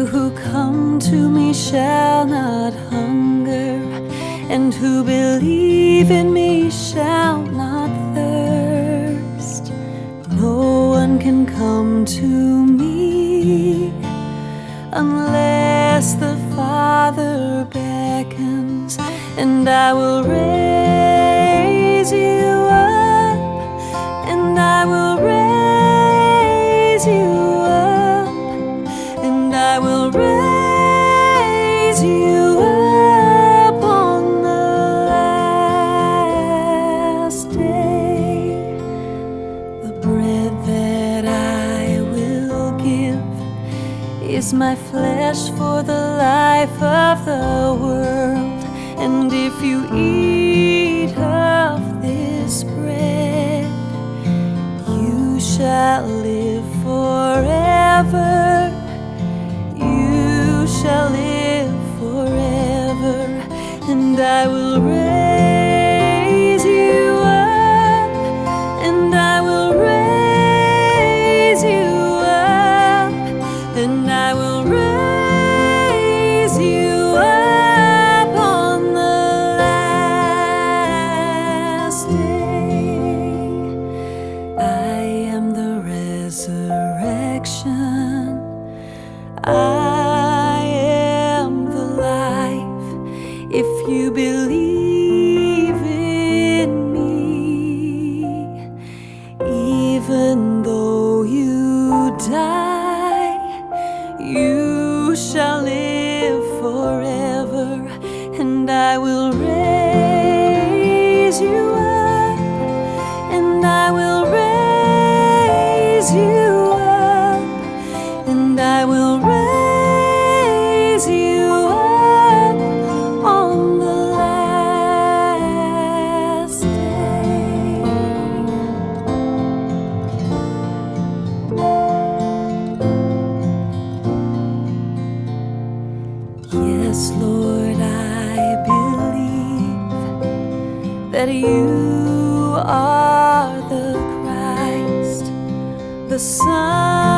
who come to me shall not hunger, and who believe in me shall not thirst. No one can come to me unless the Father beckons, and I will raise you up, and I will raise you up, and I will raise you up on the last day. The bread that I will give is my flesh for the life of the world. And if you eat of this bread, you shall live forever. You shall live forever, and I will raise you up, and I will raise you up, and I will raise you up on the last day. I am the resurrection. I am the life. If you believe in me, even though you die, you shall live forever, and I will raise you up, and I will raise you up, and I will raise you up on the last day. Yes, Lord, I believe that you are the Christ, the Son